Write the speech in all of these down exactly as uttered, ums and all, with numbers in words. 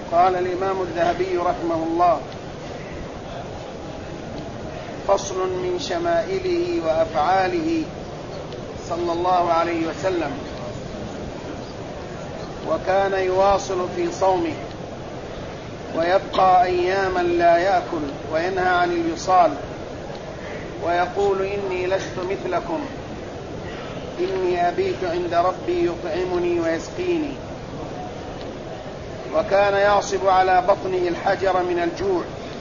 قال الإمام الذهبي رحمه الله: فصل من شمائله وأفعاله صلى الله عليه وسلم. وكان يواصل في صومه ويبقى أياما لا يأكل وينهى عن الوصال، ويقول: إني لست مثلكم، إني أبيت عند ربي يطعمني ويسقيني. وكان يعصب على بطنه الحجر من الجوع،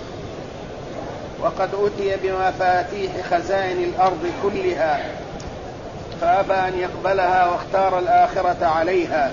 وقد أتي بمفاتيح خزائن الأرض كلها فأبى أن يقبلها واختار الآخرة عليها.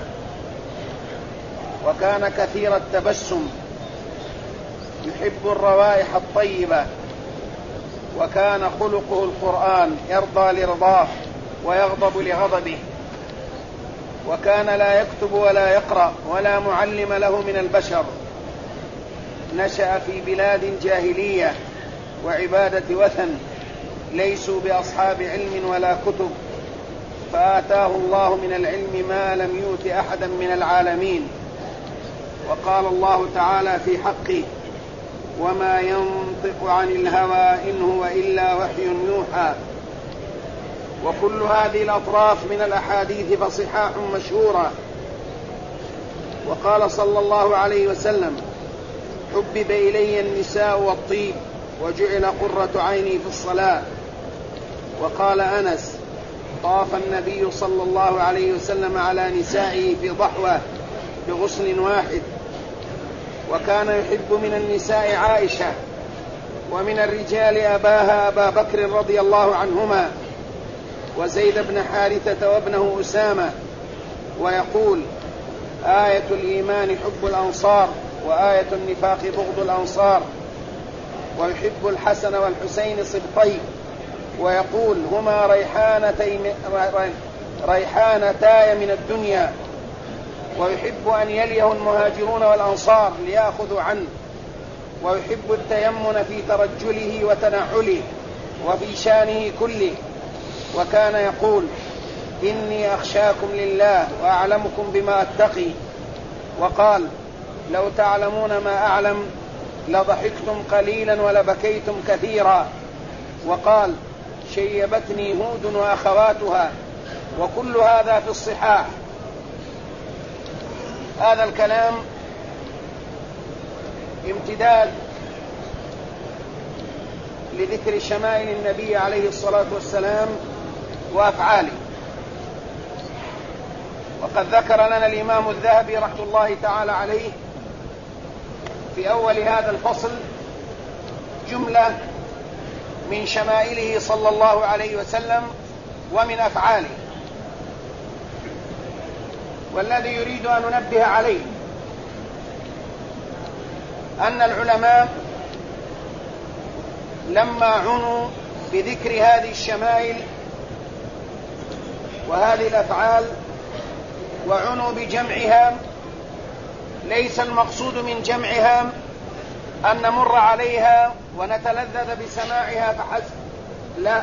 وكان كثير التبسم، يحب الروائح الطيبة، وكان خلقه القرآن، يرضى لرضاه ويغضب لغضبه. وكان لا يكتب ولا يقرأ ولا معلم له من البشر. نشأ في بلاد جاهلية وعبادة وثن، ليسوا بأصحاب علم ولا كتب، فآتاه الله من العلم ما لم يؤت أحدا من العالمين. وقال الله تعالى في حقه: وما ينطق عن الهوى إن هو إلا وحي يوحى. وكل هذه الأطراف من الأحاديث فصحاح مشهورة. وقال صلى الله عليه وسلم: حبب إلي النساء والطيب وجعل قرة عيني في الصلاة. وقال أنس: طاف النبي صلى الله عليه وسلم على نسائه في ضحوة بغسل واحد. وكان يحب من النساء عائشة، ومن الرجال أباها أبا بكر رضي الله عنهما، وزيد بن حارثة وابنه أسامة. ويقول: آية الإيمان حب الأنصار، وآية النفاق بغض الأنصار. ويحب الحسن والحسين صبطي، ويقول: هما ريحانتي ريحانتاي من الدنيا. ويحب أن يليه المهاجرون والأنصار ليأخذوا عنه. ويحب التيمن في ترجله وتنعله وفي شانه كله. وكان يقول: إني أخشاكم لله وأعلمكم بما أتقي. وقال: لو تعلمون ما أعلم لضحكتم قليلا ولبكيتم كثيرا. وقال: شيبتني هود وأخواتها. وكل هذا في الصحاح. هذا الكلام امتداد لذكر شمائل النبي عليه الصلاة والسلام وأفعاله. وقد ذكر لنا الإمام الذهبي رحمه الله تعالى عليه في أول هذا الفصل جملة من شمائله صلى الله عليه وسلم ومن أفعاله. والذي يريد أن ننبه عليه أن العلماء لما عنوا بذكر هذه الشمائل وهذه الأفعال وعنوا بجمعها، ليس المقصود من جمعها أن نمر عليها ونتلذذ بسماعها فحسب، لا،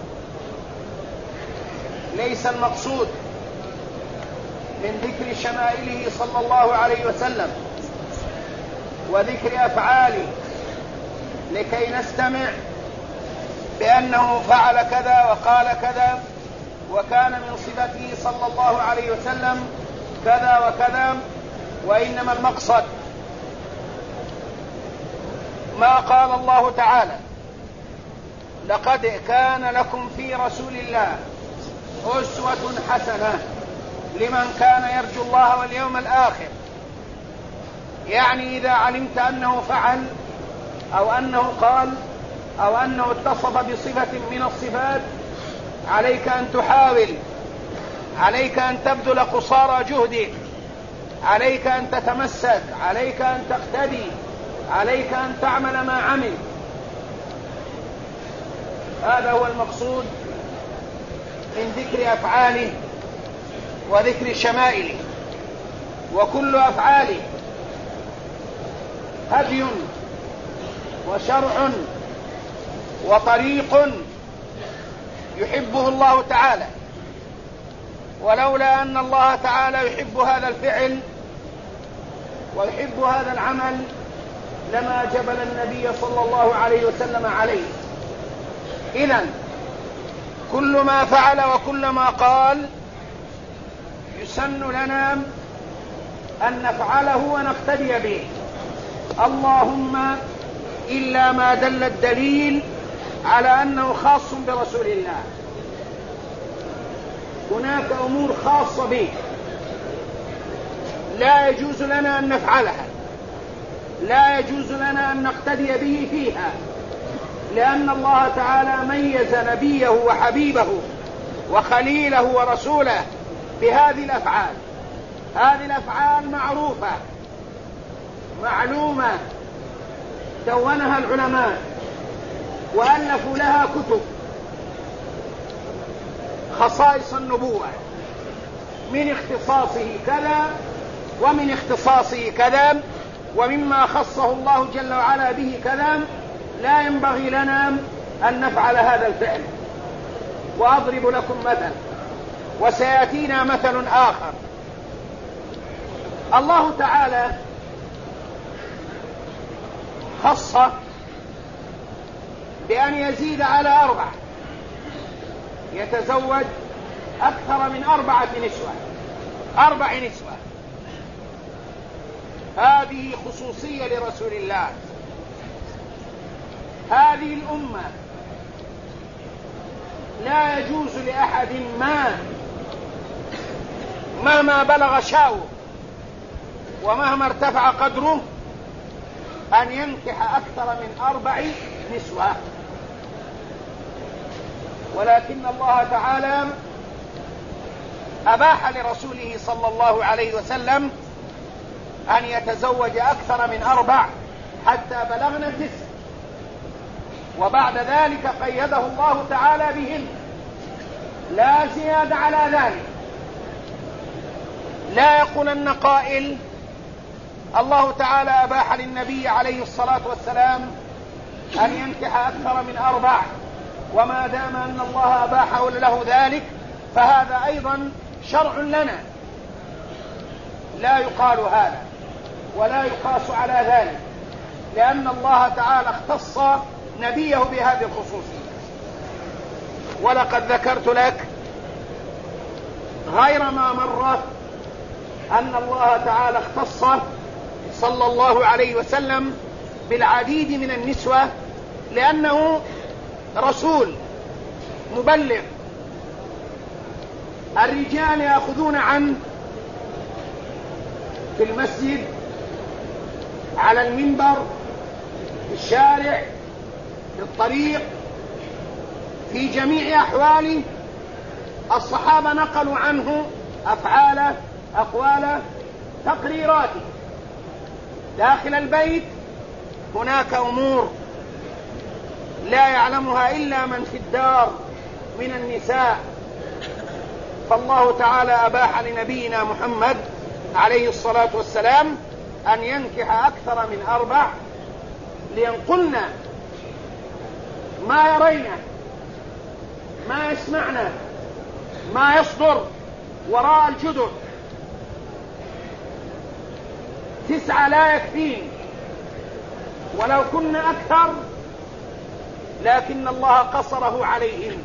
ليس المقصود من ذكر شمائله صلى الله عليه وسلم وذكر أفعاله لكي نستمع بأنه فعل كذا وقال كذا وكان من صفته صلى الله عليه وسلم كذا وكذا. وإنما المقصد ما قال الله تعالى: لقد كان لكم في رسول الله أسوة حسنة لمن كان يرجو الله واليوم الآخر. يعني إذا علمت أنه فعل أو أنه قال أو أنه اتصف بصفة من الصفات، عليك أن تحاول، عليك أن تبذل قصارى جهدك، عليك أن تتمسك، عليك أن تقتدي، عليك أن تعمل ما عمل. هذا هو المقصود من ذكر أفعاله وذكر شمائله. وكل أفعاله هدي وشرع وطريق يحبه الله تعالى. ولولا أن الله تعالى يحب هذا الفعل ويحب هذا العمل لما جبل النبي صلى الله عليه وسلم عليه. إذن كل ما فعل وكل ما قال يسن لنا أن نفعله ونقتدي به، اللهم إلا ما دل الدليل على أنه خاص برسول الله. هناك أمور خاصة به لا يجوز لنا أن نفعلها، لا يجوز لنا أن نقتدي به فيها، لأن الله تعالى ميز نبيه وحبيبه وخليله ورسوله بهذه الأفعال. هذه الأفعال معروفة معلومة، دونها العلماء وألفوا لها كتب. خصائص النبوة، من اختصاصه كذا ومن اختصاصه كذا، ومما خصه الله جل وعلا به كذا، لا ينبغي لنا أن نفعل هذا الفعل. وأضرب لكم مثل وسيأتينا مثل آخر. الله تعالى خص بأن يزيد على أربع، يتزوج أكثر من أربعة نسوة، أربع نسوة. هذه خصوصية لرسول الله. هذه الأمة لا يجوز لأحد ما مهما بلغ شاؤه ومهما ارتفع قدره أن ينكح أكثر من أربع نسوة، ولكن الله تعالى أباح لرسوله صلى الله عليه وسلم أن يتزوج أكثر من أربع حتى بلغنا التسع، وبعد ذلك قيده الله تعالى بهن، لا زيادة على ذلك. لا يقولن قائل الله تعالى أباح للنبي عليه الصلاة والسلام أن ينكح أكثر من أربع، وما دام أن الله أباح له ذلك فهذا أيضا شرع لنا. لا يقال هذا ولا يقاس على ذلك، لأن الله تعالى اختص نبيه بهذه الخصوصية. ولقد ذكرت لك غير ما مر أن الله تعالى اختص صلى الله عليه وسلم بالعديد من النسوة، لأنه رسول مبلغ. الرجال يأخذون عنه في المسجد، على المنبر، في الشارع، في الطريق، في جميع أحواله. الصحابة نقلوا عنه أفعاله، أقواله، تقريراته. داخل البيت هناك أمور لا يعلمها إلا من في الدار من النساء، فالله تعالى أباح لنبينا محمد عليه الصلاة والسلام أن ينكح أكثر من أربع، لينقلنا ما يرينا، ما يسمعنا، ما يصدر وراء الجدر. تسعة لا يكفين، ولو كنا أكثر لكن الله قصره عليهم،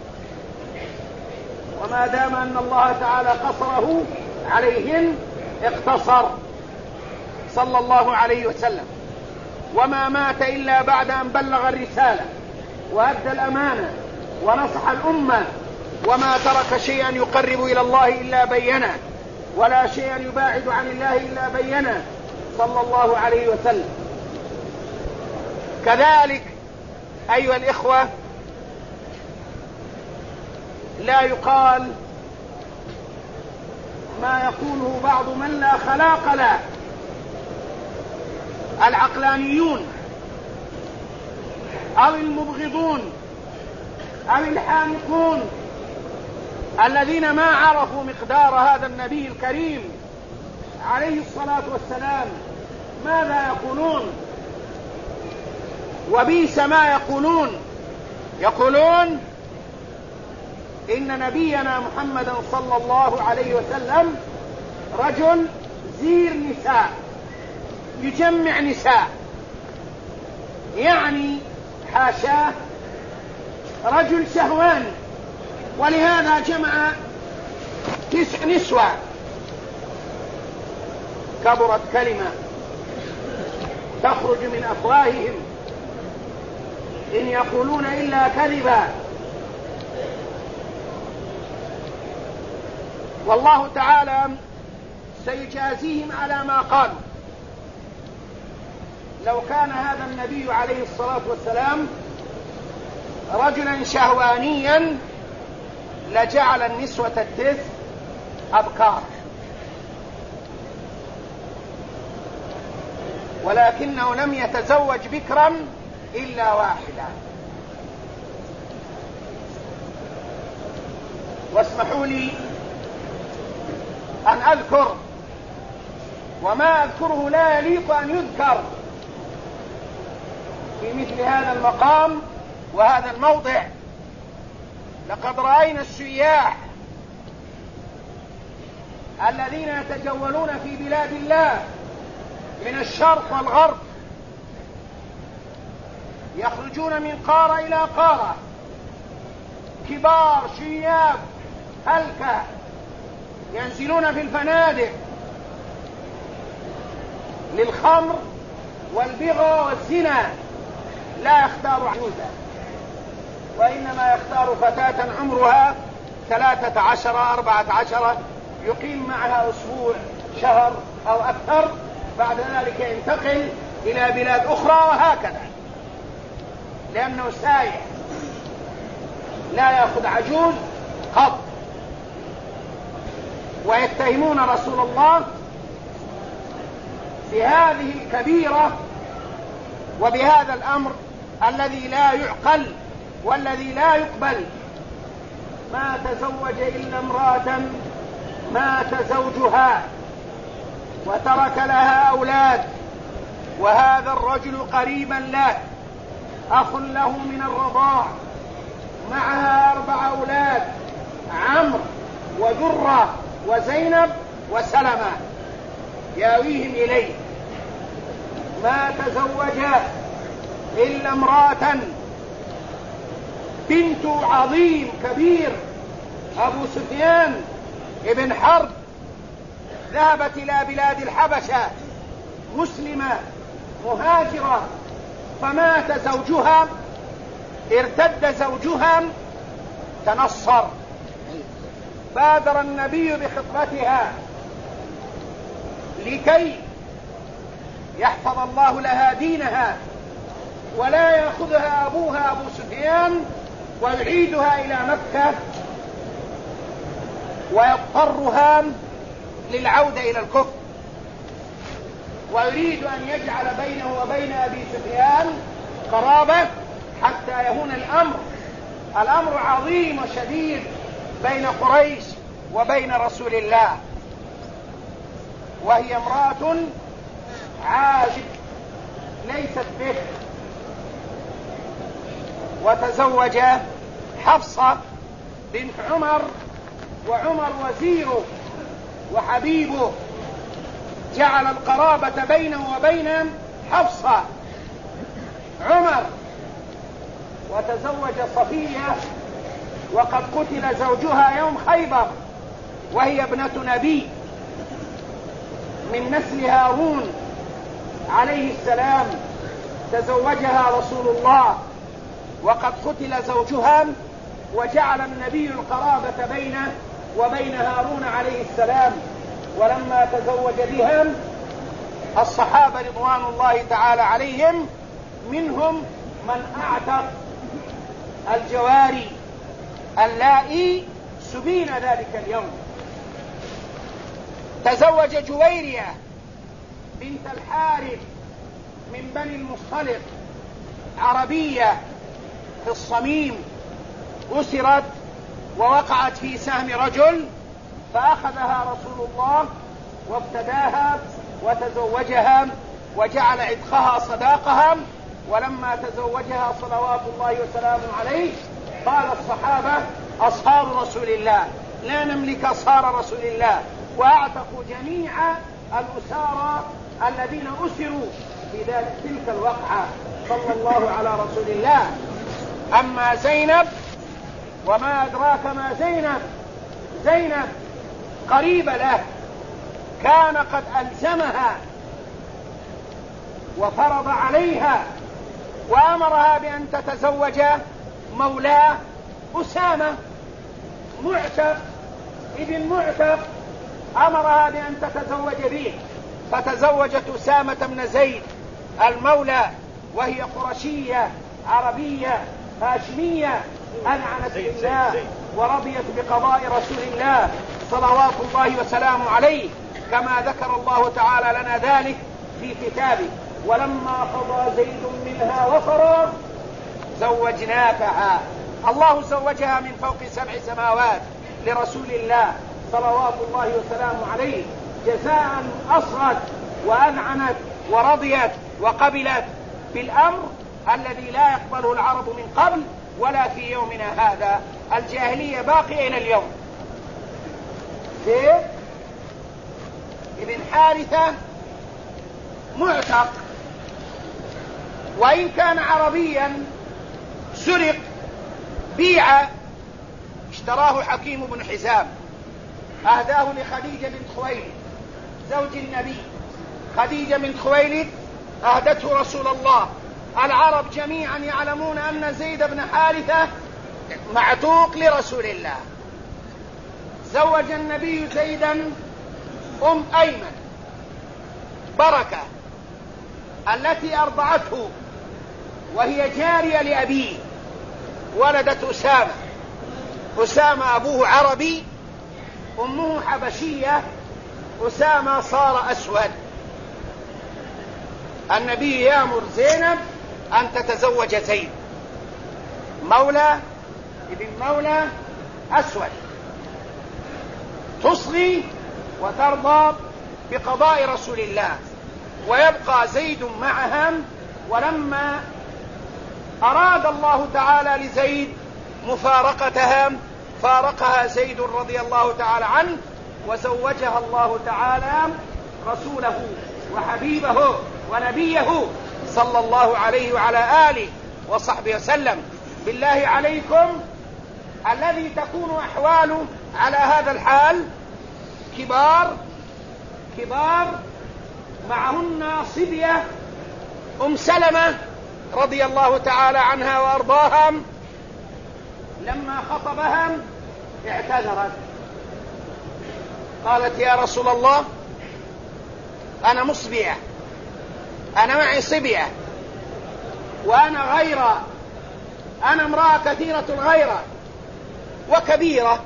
وما دام أن الله تعالى قصره عليهم اقتصر صلى الله عليه وسلم، وما مات إلا بعد أن بلغ الرسالة وأدى الأمانة ونصح الأمة، وما ترك شيئا يقرب إلى الله إلا بينه، ولا شيئا يباعد عن الله إلا بينه صلى الله عليه وسلم. كذلك أيها الإخوة، لا يقال ما يقوله بعض من لا خلاق له، العقلانيون أو المبغضون أو الحامقون الذين ما عرفوا مقدار هذا النبي الكريم عليه الصلاة والسلام ماذا يقولون، وبئس ما يقولون. يقولون إن نبينا محمدا صلى الله عليه وسلم رجل زير نساء، يجمع نساء، يعني حاشاه رجل شهواني، ولهذا جمع تسع نسوة. كبرت كلمة تخرج من أفواههم إن يقولون إلا كذبا. والله تعالى سيجازيهم على ما قالوا. لو كان هذا النبي عليه الصلاة والسلام رجلا شهوانيا لجعل النسوة التسع أبكار، ولكنه لم يتزوج بكرا إلا واحدا. واسمحوا لي أن أذكر وما أذكره لا يليق أن يذكر في مثل هذا المقام وهذا الموضع. لقد رأينا السياح الذين يتجولون في بلاد الله من الشرق والغرب، يخرجون من قارة إلى قارة، كبار شياب هلكة، ينزلون في الفنادق للخمر والبغى والزنا، لا يختار عجوزا، وإنما يختار فتاة عمرها ثلاثة عشر أربعة عشر، يقيم معها أسبوع شهر أو أكثر، بعد ذلك ينتقل إلى بلاد أخرى، وهكذا، لأنه سايح لا يأخذ عجوز قط. ويتهمون رسول الله بهذه الكبيرة وبهذا الأمر الذي لا يعقل والذي لا يقبل. ما تزوج إلا امرأة مات زوجها وترك لها أولاد، وهذا الرجل قريبا له، أخ له من الرضاع، معها أربع أولاد، عمرو ودرة وزينب وسلمة، ياويهم إليه. ما تزوج إلا امرأة بنت عظيم كبير أبو سفيان ابن حرب، ذهبت إلى بلاد الحبشة مسلمة مهاجرة، فمات زوجها، ارتد زوجها، تنصر، بادر النبي بخطبتها لكي يحفظ الله لها دينها ولا يأخذها أبوها أبو سفيان ويعيدها إلى مكة ويضطرها للعودة إلى الكفر، ويريد أن يجعل بينه وبين أبي سفيان قرابة حتى يهون الأمر. الأمر عظيم وشديد بين قريش وبين رسول الله. وهي امرأة عاجب ليست به. وتزوج حفصة بنت عمر، وعمر وزيره وحبيبه، جعل القرابة بينه وبين حفصة عمر. وتزوج صفية وقد قتل زوجها يوم خيبر، وهي ابنة نبي من نسل هارون عليه السلام، تزوجها رسول الله وقد قتل زوجها، وجعل النبي القرابة بينه وبين هارون عليه السلام. ولما تزوج بها الصحابة رضوان الله تعالى عليهم منهم من اعتق الجواري اللائي سبين ذلك اليوم. تزوج جويرية بنت الحارث من بني المصطلق، عربية في الصميم، أسرت ووقعت في سهم رجل، فأخذها رسول الله وابتداها وتزوجها وجعل عتقها صداقها. ولما تزوجها صلوات الله وسلامه عليه قال الصحابة أصهار رسول الله لا نملك أصهار رسول الله، وأعتقوا جميع الأسارى الذين أسروا في ذلك تلك الوقعة صلى الله على رسول الله. أما زينب وما أدراك ما زينب، زينب قريبة له، كان قد ألزمها وفرض عليها وأمرها بأن تتزوج مولاه أسامة معتق ابن معتق، أمرها بأن تتزوج به، فتزوجت أسامة بن زيد المولى، وهي قرشية عربية هاشمية أنعنت بالله ورضيت بقضاء رسول الله صلوات الله وسلامه عليه، كما ذكر الله تعالى لنا ذلك في كتابه: ولما قضى زيد منها وطرا زوجناكها. الله زوجها من فوق سبع سماوات لرسول الله صلوات الله وسلامه عليه، جزاء أصغت وأنعنت ورضيت وقبلت بالأمر الذي لا يقبله العرب من قبل ولا في يومنا هذا. الجاهلية باقية إلى اليوم. زيد ابن حارثة معتق، وإن كان عربيا سرق بيع، اشتراه حكيم بن حزام، أهداه لخديجة بنت خويلد زوج النبي. خديجة بنت خويلد أهدته رسول الله. العرب جميعا يعلمون أن زيد بن حارثة معتوق لرسول الله. زوج النبي زيدا أم أيمن بركة التي أرضعته وهي جارية لأبيه، ولدت أسامة. أسامة أبوه عربي، أمه حبشية. أسامة صار أسود. النبي يأمر زينب أن تتزوج زيد مولى ابن مولى أسود، تصغي وترضى بقضاء رسول الله، ويبقى زيد معهم. ولما أراد الله تعالى لزيد مفارقتها فارقها زيد رضي الله تعالى عنه، وزوجها الله تعالى رسوله وحبيبه ونبيه صلى الله عليه وعلى آله وصحبه وسلم. بالله عليكم الذي تكون أحواله على هذا الحال كبار كبار معهن صبية. أم سلمة رضي الله تعالى عنها وأرضاها لما خطبها اعتذرت، قالت: يا رسول الله، أنا مصبية، أنا معي صبية، وأنا غيرة، أنا امرأة كثيرة الغيرة وكبيرة.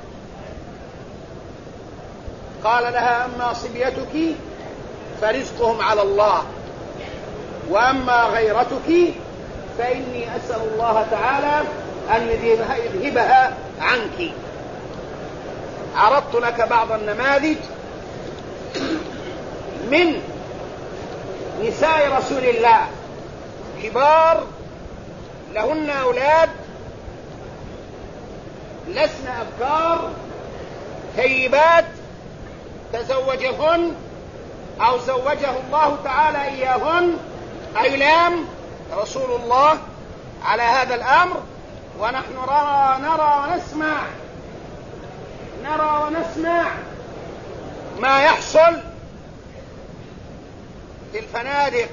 قال لها: أما صبيتك فرزقهم على الله، وأما غيرتك فإني أسأل الله تعالى أن يذهبها, يذهبها عنك. عرضت لك بعض النماذج من نساء رسول الله كبار لهن أولاد، لسن أبكار، ثيبات تزوجهن أو زوجه الله تعالى إياهن أيلام رسول الله على هذا الأمر. ونحن نرى, نرى ونسمع نرى ونسمع ما يحصل في الفنادق،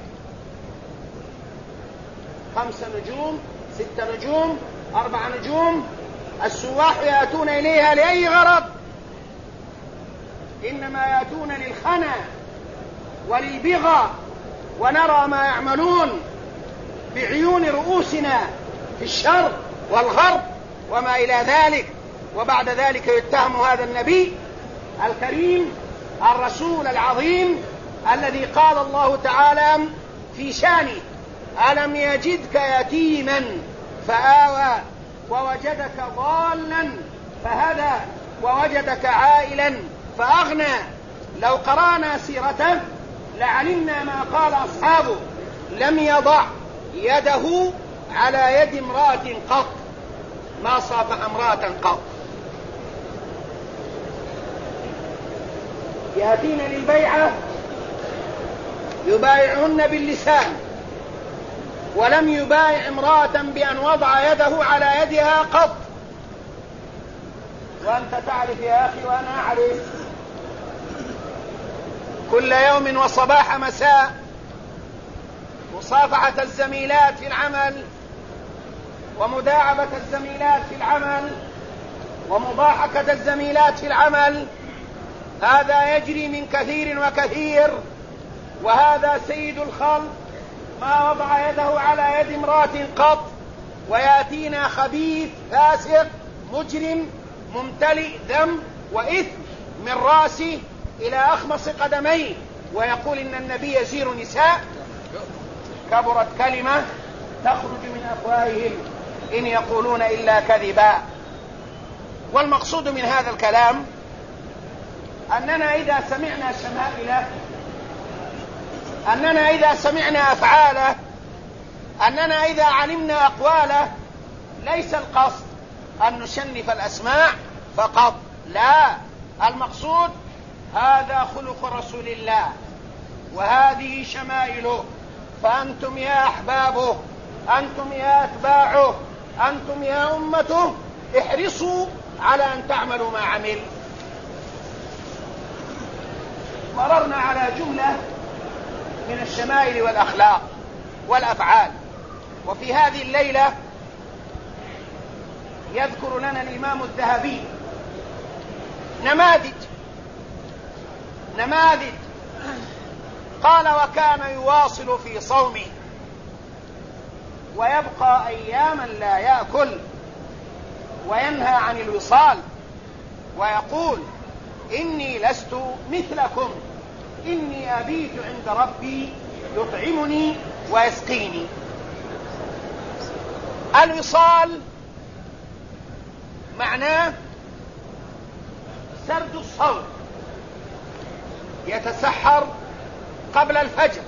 خمس نجوم، ست نجوم، أربع نجوم. السواح يأتون إليها لأي غرض؟ إنما يأتون للخنا وللبغى، ونرى ما يعملون بعيون رؤوسنا في الشرق والغرب وما إلى ذلك. وبعد ذلك يتهم هذا النبي الكريم الرسول العظيم الذي قال الله تعالى في شانه: ألم يجدك يتيما فآوى ووجدك ضالا فهدى ووجدك عائلا فأغنى. لو قرأنا سيرته لعلمنا ما قال أصحابه: لم يضع يده على يد امرأة قط، ما صافح امرأة قط. يأتين للبيعة يبايعهن باللسان، ولم يبايع امرأة بأن وضع يده على يدها قط. وأنت تعرف يا أخي وأنا أعرف، كل يوم وصباح مساء مصافحة الزميلات في العمل، ومداعبة الزميلات في العمل، ومضاحكة الزميلات في العمل، هذا يجري من كثير وكثير، وهذا سيد الخلق ما وضع يده على يد امرأة قط. ويأتينا خبيث فاسق مجرم ممتلئ ذنب وإثم من رأسه إلى أخمص قدميه ويقول إن النبي يزير نساء. كبرت كلمة تخرج من أفواههم إن يقولون إلا كذبا. والمقصود من هذا الكلام أننا إذا سمعنا شمائله، أننا إذا سمعنا أفعاله، أننا إذا علمنا أقواله، ليس القصد أن نشنف الأسماع فقط، لا، المقصود هذا خلق رسول الله وهذه شمائله. فأنتم يا أحبابه، أنتم يا أتباعه، أنتم يا أمته، احرصوا على أن تعملوا ما عمل. مررنا على جملة من الشمائل والأخلاق والأفعال، وفي هذه الليلة يذكر لنا الإمام الذهبي نماذج نماذج قال: وكان يواصل في صومه ويبقى أياما لا يأكل، وينهى عن الوصال، ويقول: إني لست مثلكم، إني أبيت عند ربي يطعمني ويسقيني. الوصال معناه سرد الصوم، يتسحر قبل الفجر،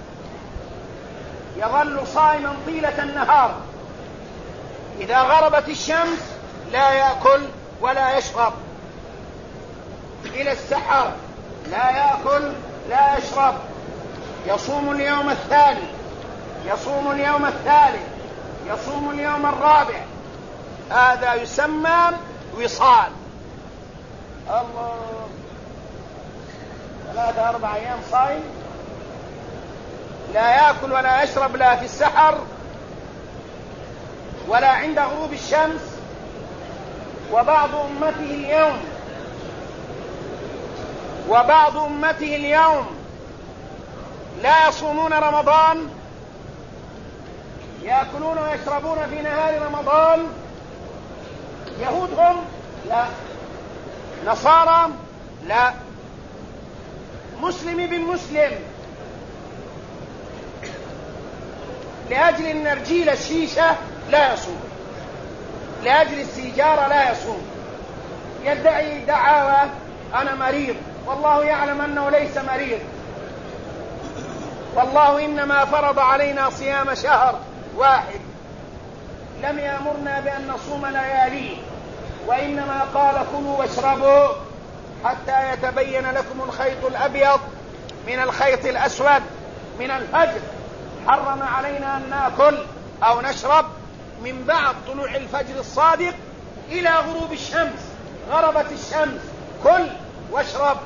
يظل صائما طيلة النهار، إذا غربت الشمس لا يأكل ولا يشرب، إلى السحر لا يأكل لا يشرب، يصوم اليوم الثاني، يصوم اليوم الثالث، يصوم اليوم الرابع. هذا يسمى وصال. الله، ثلاثة أربع أيام صائم، لا يأكل ولا يشرب، لا في السحر ولا عند غروب الشمس. وبعض أمته اليوم وبعض أمته اليوم لا يصومون رمضان، يأكلون ويشربون في نهار رمضان. يهودهم لا، نصارى لا، مسلم بالمسلم لأجل النرجيل الشيشة لا يصوم، لأجل السيجارة لا يصوم، يدعي دعاوى أنا مريض، والله يعلم أنه ليس مريض، والله إنما فرض علينا صيام شهر واحد، لم يأمرنا بأن نصوم لياليه، وإنما قال: كلوا واشربوا حتى يتبين لكم الخيط الأبيض من الخيط الأسود من الفجر. حرم علينا أن نأكل أو نشرب من بعد طلوع الفجر الصادق إلى غروب الشمس. غربت الشمس كل واشرب.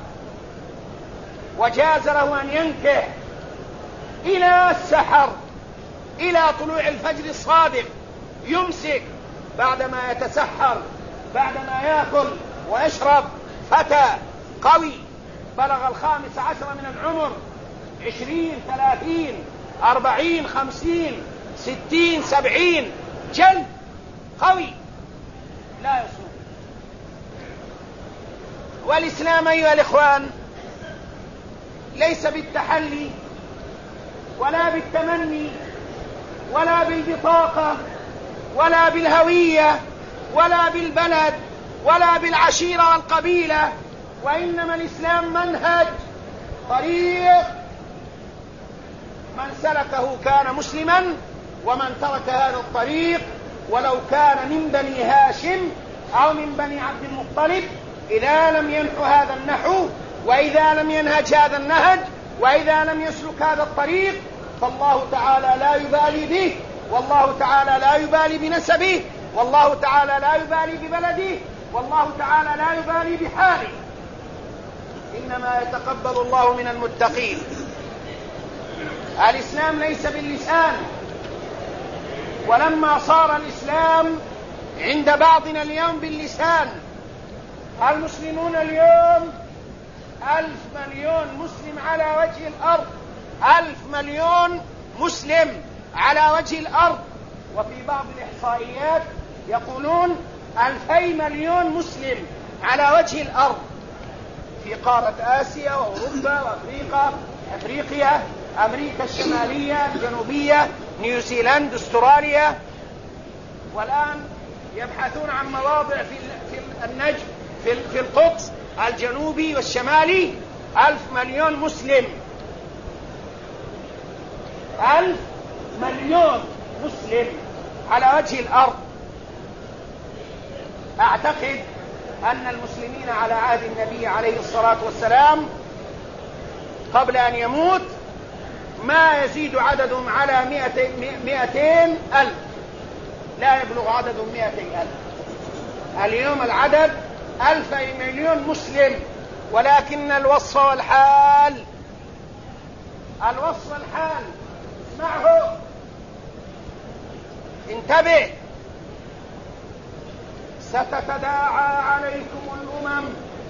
وجاز له أن ينكح إلى السحر، إلى طلوع الفجر الصادق، يمسك بعدما يتسحر، بعدما يأكل ويشرب. فتى قوي بلغ الخامس عشر من العمر، عشرين ثلاثين أربعين خمسين ستين سبعين، جلد قوي لا يصوم. والإسلام أيها الإخوان ليس بالتحلي ولا بالتمني ولا بالبطاقة ولا بالهوية ولا بالبلد ولا بالعشيرة والقبيلة، وإنما الإسلام منهج، طريق، من سلكه كان مسلما، ومن ترك هذا الطريق ولو كان من بني هاشم أو من بني عبد المطلب، إذا لم ينحو هذا النحو وإذا لم ينهج هذا النهج وإذا لم يسلك هذا الطريق فالله تعالى لا يبالي به، والله تعالى لا يبالي بنسبه، والله تعالى لا يبالي ببلده، والله تعالى لا يبالي بحاله، إنما يتقبل الله من المتقين. الإسلام ليس باللسان، ولما صار الإسلام عند بعضنا اليوم باللسان، المسلمون اليوم ألف مليون مسلم على وجه الأرض، ألف مليون مسلم على وجه الأرض، وفي بعض الإحصائيات يقولون ألفي مليون مسلم على وجه الأرض في قارة آسيا وأوروبا وأفريقيا أفريقيا أمريكا الشمالية الجنوبية نيوزيلند أستراليا، والآن يبحثون عن مواضع في النجم في القدس الجنوبي والشمالي. ألف مليون مسلم، ألف مليون مسلم على وجه الأرض. أعتقد أن المسلمين على عهد النبي عليه الصلاة والسلام قبل أن يموت ما يزيد عددهم على مئتين ألف، لا يبلغ عددهم مئتين ألف. اليوم العدد ألفي مليون مسلم، ولكن الوصف والحال الوصف والحال معه. انتبه، ستتداعى عليكم الأمم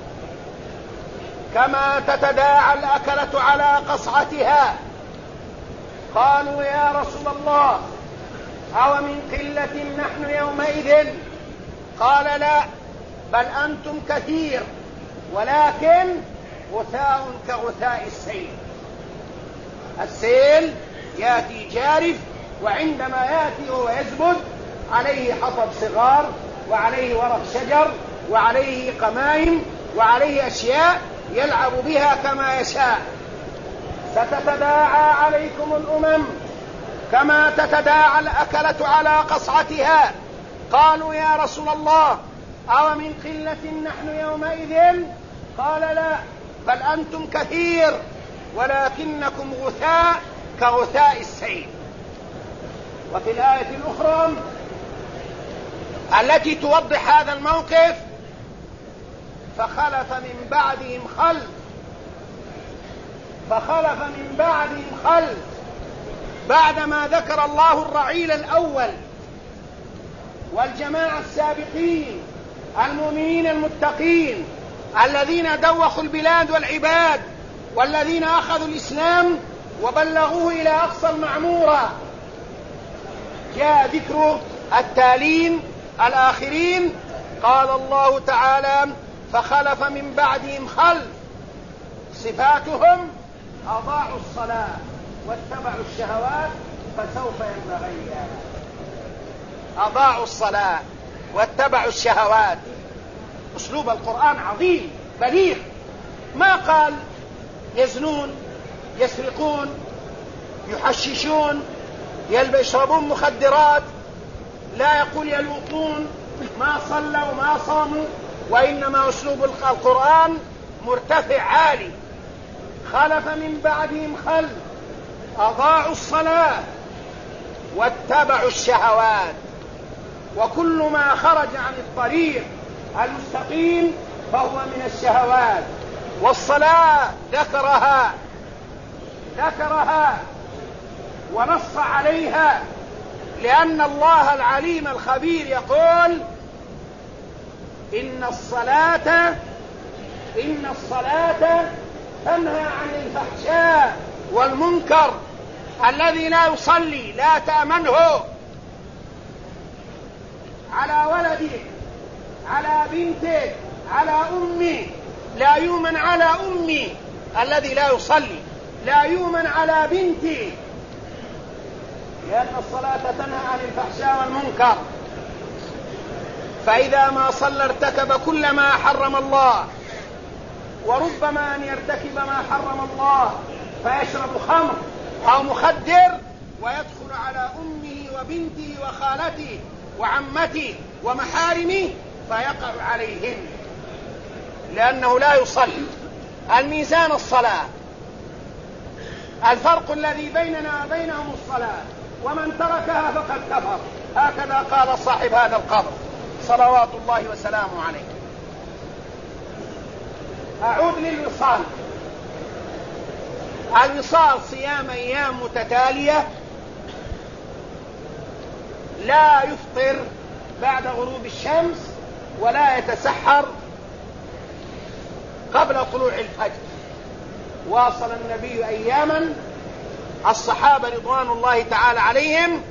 كما تتداعى الأكلة على قصعتها. قالوا يا رسول الله أو من قلة نحن يومئذ؟ قال لا، بل أنتم كثير، ولكن غثاء كغثاء السيل. السيل يأتي جارف، وعندما يأتي وهو يزبد عليه حطب صغار، وعليه ورق شجر، وعليه قمائم، وعليه أشياء يلعب بها كما يشاء. ستتداعى عليكم الأمم كما تتداعى الأكلة على قصعتها. قالوا يا رسول الله أو من قلة نحن يومئذ؟ قال لا، بل أنتم كثير، ولكنكم غثاء كغثاء السيل. وفي الآية الأخرى التي توضح هذا الموقف: فخلف من بعدهم خلف فخلف من بعدهم خلف بعدما ذكر الله الرعيل الأول والجماعة السابقين المؤمنين المتقين الذين دوخوا البلاد والعباد، والذين أخذوا الإسلام وبلغوه إلى أقصى المعمورة، جاء ذكر التالين الآخرين. قال الله تعالى: فخلف من بعدهم خلف، صفاتهم أضاعوا الصلاة واتبعوا الشهوات فسوف يلقون. أضاعوا الصلاة واتبعوا الشهوات. أسلوب القرآن عظيم بليغ، ما قال يزنون، يسرقون، يحششون، يشربون مخدرات، لا يقول يلوطون، ما صلوا ما صاموا، وإنما أسلوب القرآن مرتفع عالي. خلف من بعدهم خلف أضاعوا الصلاة واتبعوا الشهوات. وكل ما خرج عن الطريق المستقيم فهو من الشهوات. والصلاة ذكرها ذكرها ونص عليها، لأن الله العليم الخبير يقول: إن الصلاة إن الصلاة تنهى عن الفحشاء والمنكر. الذي لا يصلي لا تأمنه على ولده، على بنته، على أمه. لا يؤمن على أمي الذي لا يصلي، لا يؤمن على بنتي، لأن الصلاة تنهى عن الفحشاء والمنكر. فإذا ما صلى ارتكب كل ما حرم الله، وربما أن يرتكب ما حرم الله فيشرب خمر أو مخدر ويدخل على أمه وبنته وخالته وعمته ومحارمه فيقع عليهن، لأنه لا يصلي. الميزان الصلاة، الفرق الذي بيننا وبينهم الصلاة، ومن تركها فقد كفر. هكذا قال صاحب هذا القبر صلوات الله وسلامه عليه. أعود للوصال. الوصال صيام أيام متتالية لا يفطر بعد غروب الشمس ولا يتسحر قبل طلوع الفجر. واصل النبي أياما الصحابة رضوان الله تعالى عليهم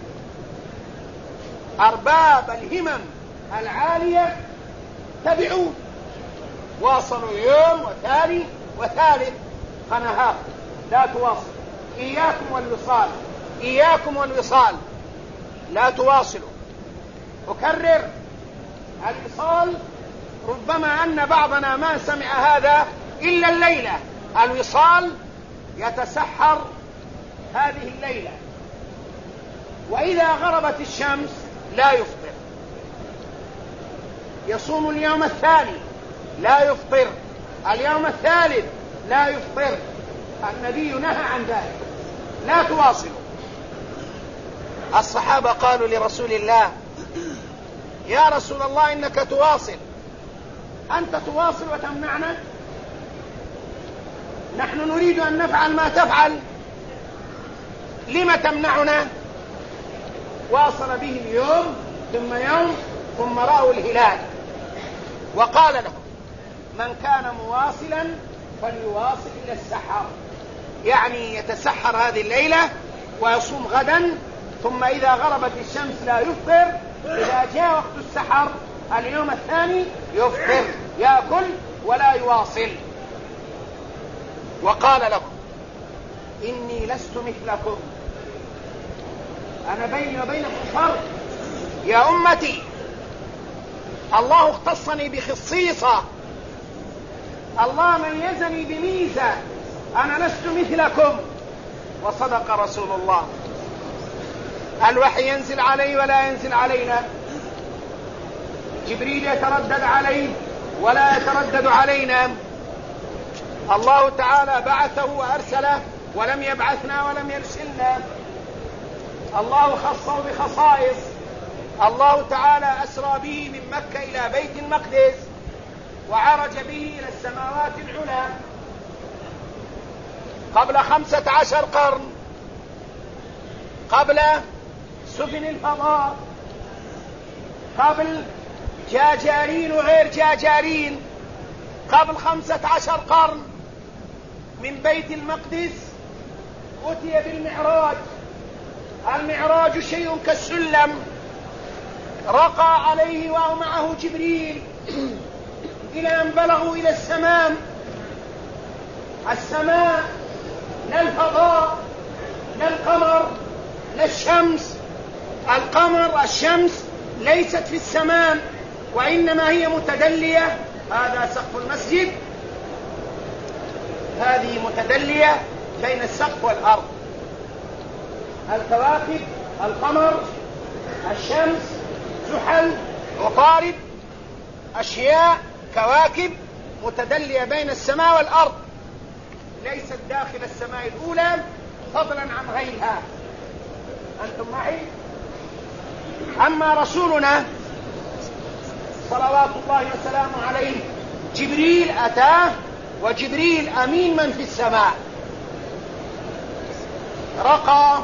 أرباب الهمم العالية تبعون، واصلوا يوم وثاني وثالث فنهار لا تواصل. إياكم والوصال، إياكم والوصال، لا تواصلوا. أكرر، الوصال ربما أن بعضنا ما سمع هذا إلا الليلة. الوصال يتسحر هذه الليلة، وإذا غربت الشمس لا يفطر. يصوم اليوم الثاني لا يفطر، اليوم الثالث لا يفطر. النبي نهى عن ذلك، لا تواصلوا. الصحابة قالوا لرسول الله: يا رسول الله إنك تواصل، أنت تواصل وتمنعنا، نحن نريد أن نفعل ما تفعل، لم تمنعنا؟ واصل بهم يوم ثم يوم ثم رأوا الهلال، وقال لهم: من كان مواصلا فليواصل إلى السحر، يعني يتسحر هذه الليلة ويصوم غدا، ثم إذا غربت الشمس لا يفطر. إذا جاء وقت السحر اليوم الثاني يفطر، يأكل ولا يواصل. وقال لهم: إني لست مثلكم، أنا بيني وبينكم فرق يا أمتي، الله اختصني بخصيصة، الله ميزني بميزة، أنا لست مثلكم. وصدق رسول الله. الوحي ينزل عليه ولا ينزل علينا، جبريل يتردد عليه ولا يتردد علينا. الله تعالى بعثه وأرسله ولم يبعثنا ولم يرسلنا. الله خصه بخصائص. الله تعالى أسرى به من مكة إلى بيت المقدس وعرج به إلى السماوات العلى قبل خمسة عشر قرن، قبل سفن الفضاء، قبل جاجارين وغير جاجارين، قبل خمسة عشر قرن. من بيت المقدس أتي بالمعراج. المعراج شيء كالسلم، رقى عليه ومعه جبريل إلى أن بلغوا إلى السماء. السماء لا الفضاء لا القمر لا الشمس. القمر الشمس ليست في السماء وإنما هي متدلية. هذا سقف المسجد، هذه متدلية بين السقف والأرض. الكواكب، القمر، الشمس، زحل، عطارد، أشياء كواكب متدلية بين السماء والأرض، ليست داخل السماء الأولى فضلا عن غيرها. أنتم معي؟ أما رسولنا صلوات الله وسلامه عليه جبريل أتاه، وجبريل أمين من في السماء. رقى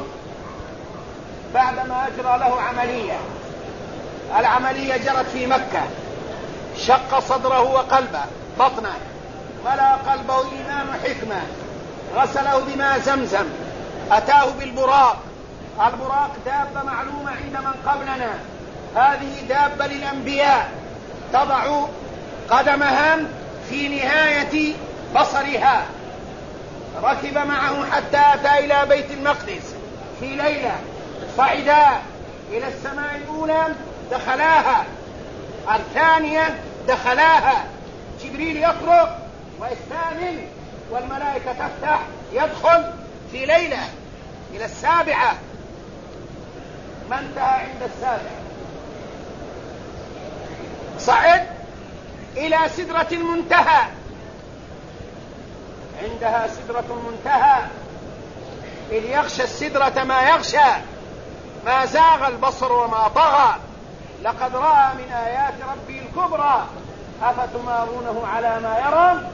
بعدما أجرى له عملية. العملية جرت في مكة، شق صدره وقلبه بطنه، ملأ قلبه إيمان وحكمة، غسله بماء زمزم، أتاه بالبراق. البراق دابة معلومة عند من قبلنا، هذه دابة للأنبياء، تضع قدمها في نهاية بصرها. ركب معه حتى أتى إلى بيت المقدس في ليلة، صعدا إلى السماء الأولى دخلاها، الثانية دخلاها، جبريل يطرق ويستأذن والملائكة تفتح، يدخل في ليلة إلى السابعة. ما انتهى عند السابعة، صعد إلى سدرة المنتهى، عندها سدرة المنتهى إذ يغشى السدرة ما يغشى ما زاغ البصر وما طغى لقد رأى من آيات ربه الكبرى أفتمارونه على ما يرى.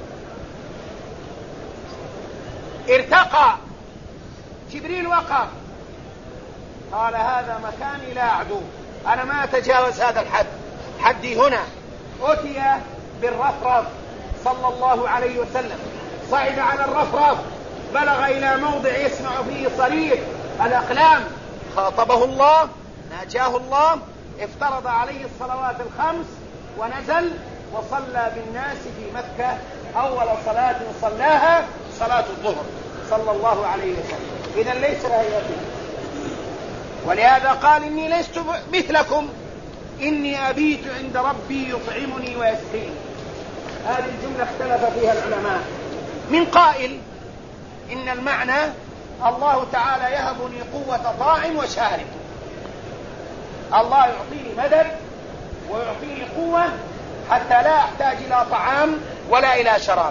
ارتقى جبريل وقف قال هذا مكاني لا أعدو، أنا ما أتجاوز هذا الحد، حدي هنا. أتي بالرفرف صلى الله عليه وسلم، صعد على الرفرف بلغ إلى موضع يسمع فيه صريخ الأقلام، خاطبه الله، ناجاه الله، افترض عليه الصلوات الخمس ونزل وصلى بالناس في مكة أول صلاة صلاها صلاة الظهر صلى الله عليه وسلم. إذن ليس هيئته، ولهذا قال إني لست مثلكم إني أبيت عند ربي يطعمني ويسقيني. هذه الجملة اختلف فيها العلماء، من قائل إن المعنى الله تعالى يهبني قوة طاعم وشارب، الله يعطيني مدد ويعطيني قوة حتى لا أحتاج إلى طعام ولا إلى شراب.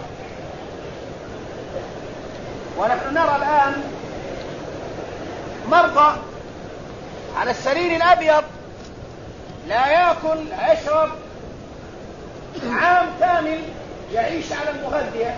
ونحن نرى الآن مرضى على السرير الأبيض لا يأكل يشرب عام كامل يعيش على المغذية.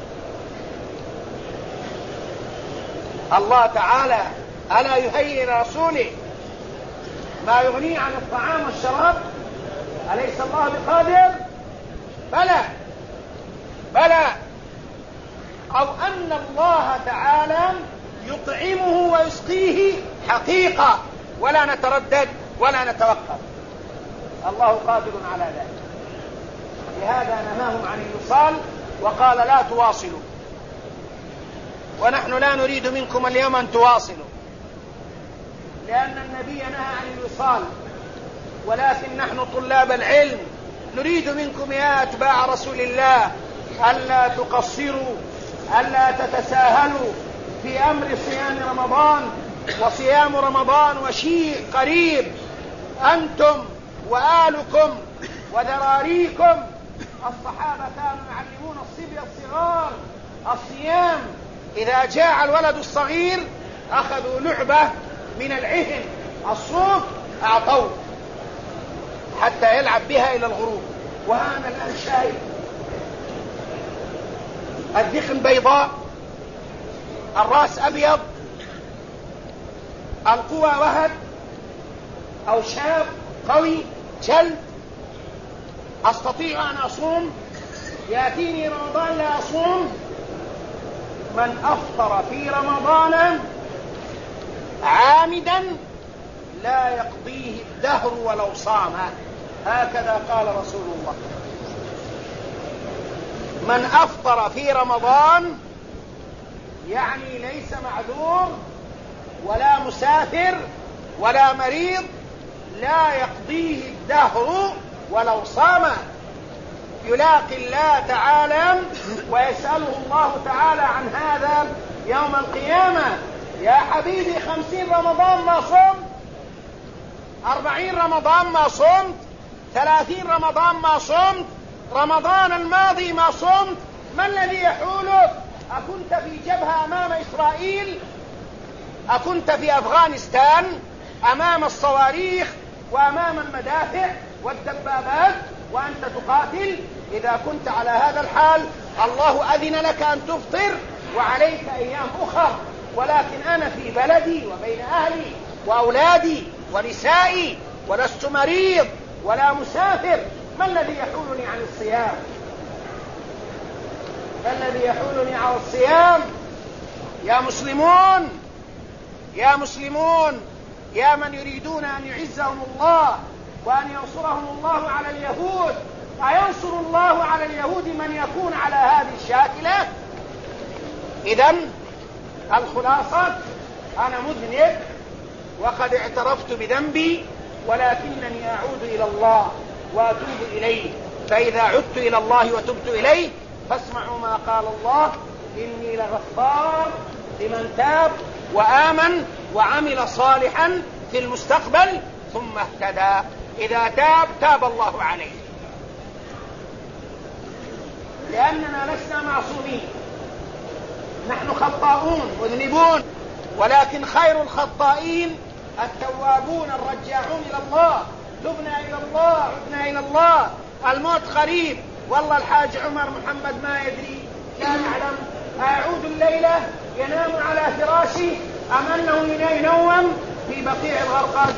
الله تعالى ألا يهيئ لرسوله ما يغنيه عن الطعام والشراب؟ أليس الله بقادر؟ بلى بلى. أو أن الله تعالى يطعمه ويسقيه حقيقة ولا نتردد ولا نتوقف، الله قادر على ذلك. لهذا نهاهم عن الوصال وقال لا تواصلوا، ونحن لا نريد منكم اليوم أن تواصلوا، لأن النبي نهى عن الوصال، ولكن نحن طلاب العلم نريد منكم يا أتباع رسول الله ألا تقصروا، ألا تتساهلوا في أمر صيام رمضان. وصيام رمضان وشيء قريب، أنتم وآلكم وذراريكم. الصحابة كانوا يعلمون الصبية الصغار الصيام، إذا جاء الولد الصغير أخذوا لعبة من العهن الصوف أعطوه حتى يلعب بها إلى الغروب. وأنا الآن شايف الذقن بيضاء، الرأس أبيض، القوى وهد، أو شاب قوي جلد، أستطيع أن أصوم، يأتيني رمضان لا أصوم. من أفطر في رمضان عامدا لا يقضيه الدهر ولو صام، هكذا قال رسول الله. من أفطر في رمضان يعني ليس معذور ولا مسافر ولا مريض، لا يقضيه الدهر ولو صام، يلاقي الله تعالى ويسأله الله تعالى عن هذا يوم القيامة. يا حبيبي خمسين رمضان ما صمت، أربعين رمضان ما صمت، ثلاثين رمضان ما صمت، رمضان الماضي ما صمت، ما الذي يحولك؟ أكنت في جبهة أمام إسرائيل؟ أكنت في أفغانستان أمام الصواريخ وأمام المدافع والدبابات وأنت تقاتل؟ إذا كنت على هذا الحال الله أذن لك أن تفطر وعليك أيام أخرى، ولكن أنا في بلدي وبين أهلي وأولادي ونسائي ولست مريض ولا مسافر، ما الذي يحولني عن الصيام؟ ما الذي يحولني عن الصيام؟ يا مسلمون يا مسلمون يا من يريدون أن يعزهم الله وأن ينصرهم الله على اليهود، أينصر الله على اليهود من يكون على هذه الشاكلة؟ إذن الخلاصة أنا مذنب وقد اعترفت بذنبي، ولكنني أعود إلى الله وأتوب إليه. فإذا عدت إلى الله وتبت إليه فاسمعوا ما قال الله إني لغفار لمن تاب وآمن وعمل صالحا في المستقبل ثم اهتدى. إذا تاب تاب الله عليه، لأننا لسنا معصومين. نحن خطاؤون مذنبون، ولكن خير الخطائين التوابون الرجاعون إلى الله. تبنا إلى الله، عدنا إلى الله، الموت قريب. والله الحاج عمر محمد ما يدري، لا يعلم أيعود الليلة ينام على فراشه أم أنه ينوم في بقيع الغرقاد.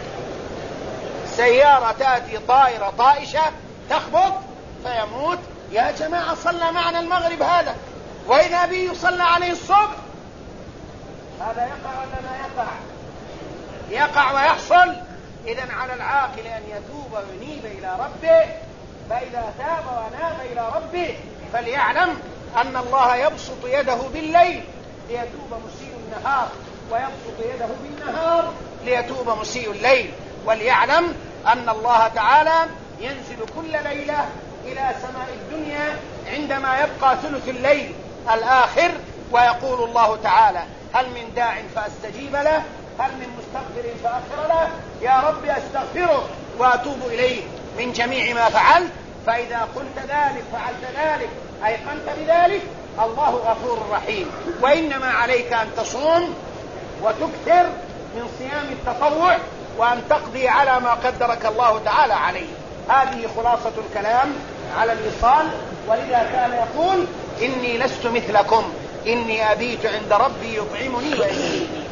سيارة تأتي طائرة طائشة تخبط فيموت. يا جماعة صلى معنا المغرب هذا، وإذا به يصلى عليه الصبح. هذا يقع ولا ما يقع؟ يقع ويحصل. إذن على العاقل أن يتوب وينيب إلى ربه، فإذا تاب وناب إلى ربه فليعلم أن الله يبسط يده بالليل ليتوب مسيء النهار، ويبسط يده بالنهار ليتوب مسيء الليل. وليعلم أن الله تعالى ينزل كل ليلة إلى سماء الدنيا عندما يبقى ثلث الليل الآخر، ويقول الله تعالى: هل من داع فأستجيب له، هل من مستغفر فأغفر له. يا رب أستغفرك وأتوب إليه من جميع ما فعلت. فإذا قلت ذلك فعلت ذلك أيقنت بذلك، الله غفور رحيم. وإنما عليك أن تصوم وتكثر من صيام التطوع، وأن تقضي على ما قدرك الله تعالى عليه. هذه خلاصة الكلام على الوصال. ولذا كان يقول: إني لست مثلكم، إني أبيت عند ربي يطعمني ويسقيني.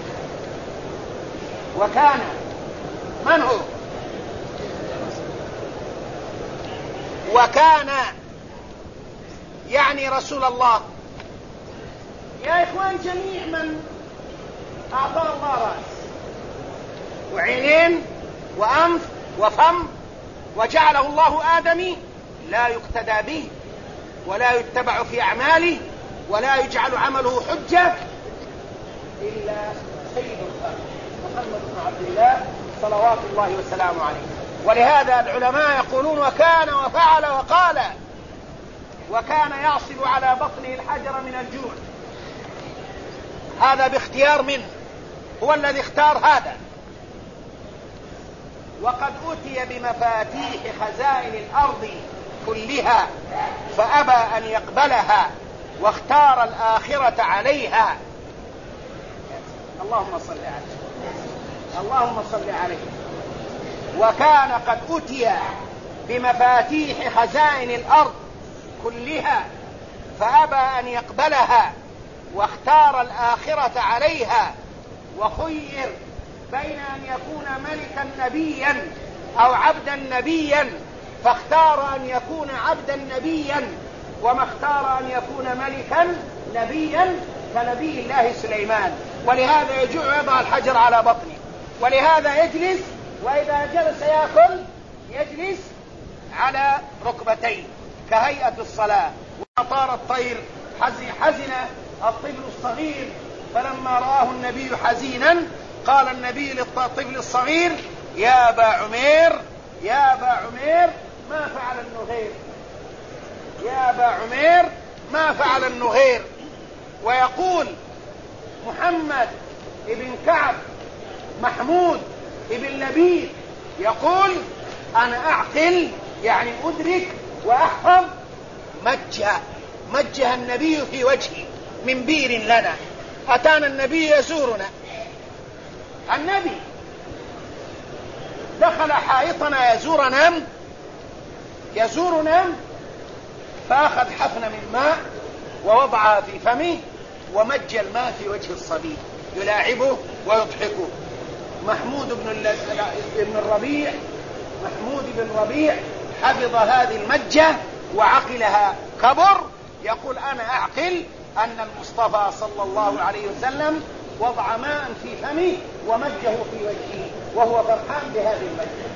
وكان من هو؟ وكان يعني رسول الله. يا إخوان، جميع من أعطاه الله رأس وعينين وأنف وفم وجعله الله آدمي لا يقتدى به ولا يتبع في أعماله ولا يجعل عمله حجة إلا سيد الخلق محمد بن عبد الله صلوات الله وسلامه عليه. ولهذا العلماء يقولون: وكان وفعل وقال. وكان يعصب على بطنه الحجر من الجوع، هذا باختيار منه، هو الذي اختار هذا. وقد أتي بمفاتيح خزائن الأرض كلها فأبى أن يقبلها واختار الآخرة عليها. اللهم صل عليه، اللهم صل عليه. وكان قد أتي بمفاتيح خزائن الأرض كلها فأبى أن يقبلها واختار الآخرة عليها، وخير بين أن يكون ملكا نبيا أو عبدا نبيا، فاختار أن يكون عبدا نبيا، وما اختار أن يكون ملكا نبيا كنبي الله سليمان. ولهذا يجوع يضع الحجر على بطنه، ولهذا يجلس، وإذا جلس يأكل يجلس على ركبتين كهيئة الصلاة. وطار الطير حزن الطفل الصغير، فلما رآه النبي حزينا قال النبي للطفل الصغير: يا أبا عمير، يا أبا عمير ما فعل النغير، يا أبا عمير ما فعل النغير. ويقول محمد ابن كعب محمود ابن لبيد يقول: أنا أعقل يعني أدرك وأحفظ مجه مجه النبي في وجهي من بير لنا. أتانا النبي يزورنا، النبي دخل حائطنا يزورنا يزورنا فأخذ حفنة من ماء ووضعها في فمه ومج الماء في وجه الصبي يلاعبه ويضحكه. محمود بن ابن الربيع محمود بن ربيع حفظ هذه المجة وعقلها كبر، يقول: أنا أعقل أن المصطفى صلى الله عليه وسلم وضع ماء في فمه ومجه في وجهه وهو فرحان بهذه المجة.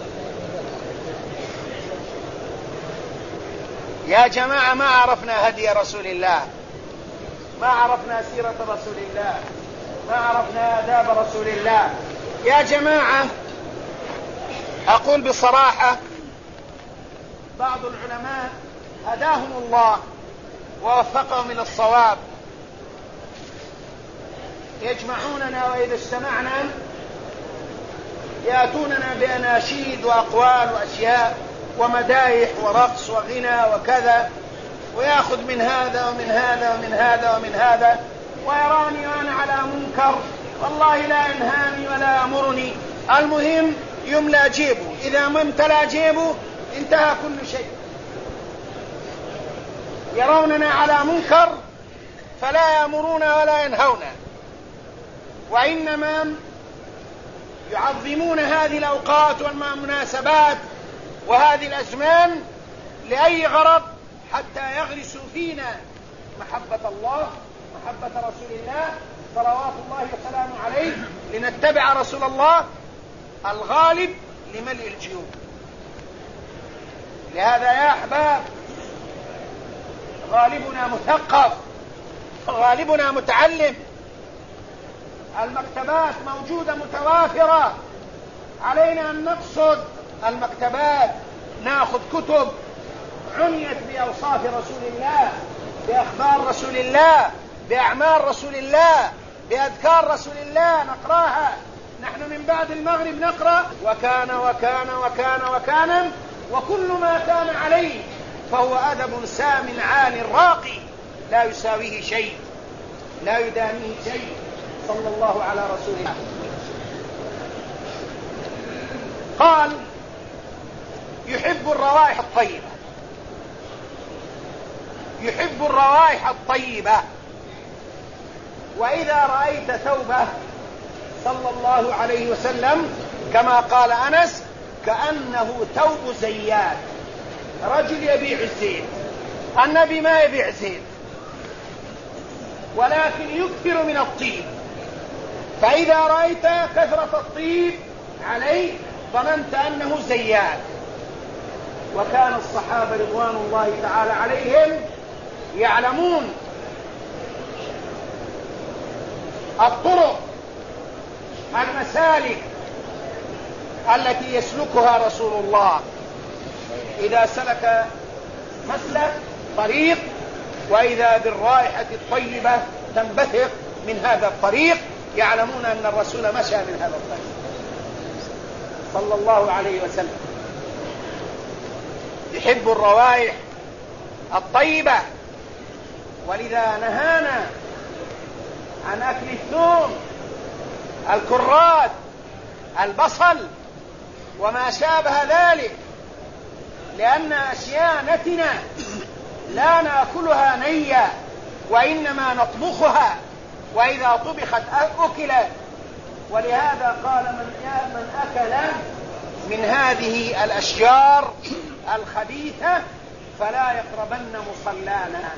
يا جماعة، ما عرفنا هدي رسول الله، ما عرفنا سيرة رسول الله، ما عرفنا آداب رسول الله. يا جماعة، أقول بصراحة: بعض العلماء هداهم الله ووفقهم إلى الصواب يجمعوننا، وإذا اجتمعنا يأتوننا بأناشيد وأقوال وأشياء ومدايح ورقص وغنى وكذا، ويأخذ من هذا ومن هذا ومن هذا ومن هذا، ويراني وأنا على منكر والله لا ينهاني ولا يأمرني. المهم يملى جيبه، إذا ما امتلأ جيبه انتهى كل شيء. يروننا على منكر فلا يأمرون ولا ينهون، وإنما يعظمون هذه الأوقات والمناسبات وهذه الأزمان لأي غرض؟ حتى يغرسوا فينا محبة الله، محبة رسول الله صلوات الله وسلامه عليه، لنتبع رسول الله الغالب لملء الجيوب. لهذا يا أحباب غالبنا مثقف، غالبنا متعلم، المكتبات موجودة متوافرة، علينا أن نقصد المكتبات، نأخذ كتب عنيت بأوصاف رسول الله، بأخبار رسول الله، بأعمال رسول الله، بأذكار رسول الله نقراها. نحن من بعد المغرب نقرأ وكان وكان وكان وكان، وكل ما كان عليه فهو أدب سام عال راقي لا يساويه شيء، لا يدانيه شيء، صلى الله على رسول الله. قال يحب الروائح الطيبة، يحب الروائح الطيبة. وإذا رأيت ثوبه صلى الله عليه وسلم كما قال أنس كأنه ثوب زيات، رجل يبيع الزيت، النبي ما يبيع زيت ولكن يكثر من الطيب، فإذا رأيت كثرة الطيب عليه ظننت أنه زيات. وكان الصحابة رضوان الله تعالى عليهم يعلمون الطرق المسالك التي يسلكها رسول الله. إذا سلك مسلك طريق وإذا بالرائحة الطيبة تنبثق من هذا الطريق، يعلمون أن الرسول مشى من هذا الطريق صلى الله عليه وسلم. يحب الروائح الطيبة، ولذا نهانا عن أكل الثوم، الكرات، البصل وما شابه ذلك، لأن أشياء نتنة لا نأكلها نية وإنما نطبخها، وإذا طبخت أكلت. ولهذا قال من من أكل من هذه الأشجار الخبيثة فلا يقربن مصلانا.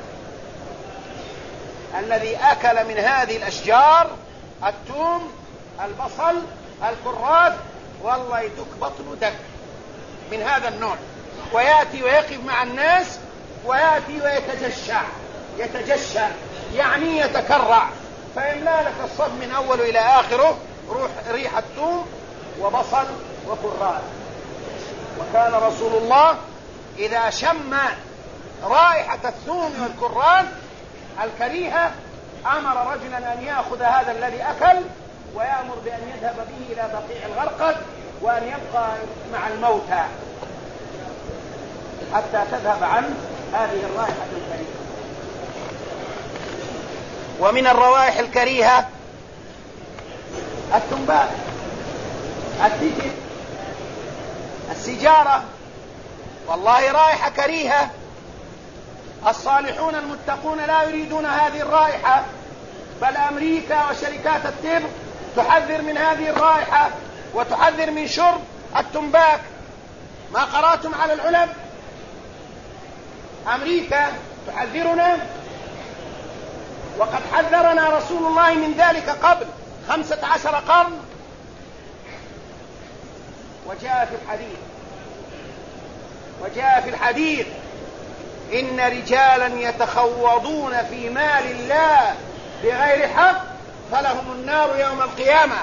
الذي أكل من هذه الأشجار الثوم، البصل، الكرات، والله يدك بطن دك من هذا النوع، ويأتي ويقف مع الناس ويأتي ويتجشع، يتجشع يعني يتكرع، فيملا لك الصف من أوله إلى آخره روح ريحة ثوم وبصل وكرات. وكان رسول الله إذا شم رائحة الثوم والكرات الكريهة أمر رجلا أن يأخذ هذا الذي أكل ويأمر بأن يذهب به إلى بقيع الغرقد وأن يبقى مع الموتى حتى تذهب عنه هذه الرائحة الكريهة. ومن الروائح الكريهة التنباك، التتر، السجارة، والله رائحة كريهة. الصالحون المتقون لا يريدون هذه الرائحة، بل أمريكا وشركات التبغ تحذر من هذه الرائحة وتحذر من شرب التنباك. ما قرأتم على العلب؟ أمريكا تحذرنا، وقد حذرنا رسول الله من ذلك قبل خمسة عشر قرن. وجاء في الحديث وجاء في الحديث إن رجالا يتخوضون في مال الله بغير حق فلهم النار يوم القيامة.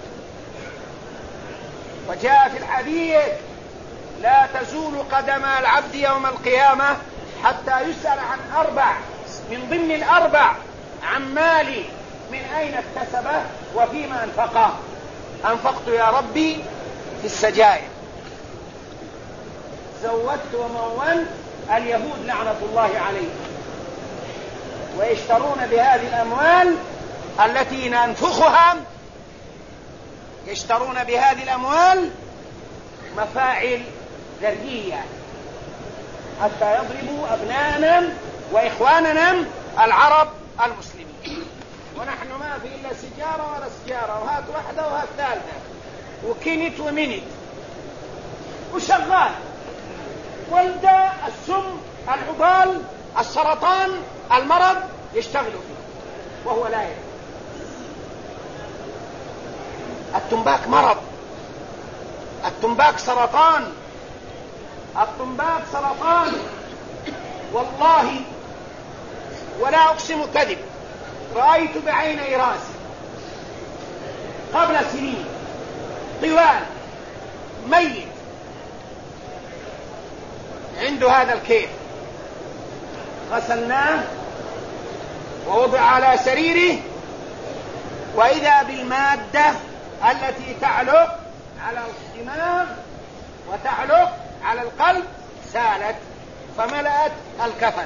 وجاء في الحديث لا تزول قدم العبد يوم القيامة حتى يسأل عن أربع، من ضمن الأربع عن مالي من أين اكتسبه وفيما أنفقه. أنفقت يا ربي في السجاير، زودت ومونت اليهود لعنة الله عليهم، ويشترون بهذه الأموال التي ننفخها، يشترون بهذه الأموال مفاعل ذرية حتى يضربوا أبناءنا وإخواننا العرب المسلمين. ونحن ما في إلا سجارة ولا سجارة، وهات واحدة وهات ثالثة، وكنت ومنت وشغال، والداء، السم، العضال، السرطان، المرض يشتغلوا فيه وهو لا يدري. التنباك مرض، التنباك سرطان، التنباك سرطان والله ولا أقسم كذب، رأيت بعيني راسي قبل سنين طوال ميت عنده هذا الكيف، غسلناه ووضع على سريره، وإذا بالمادة التي تعلق على الدماغ وتعلق على القلب سالت فملأت الكفن،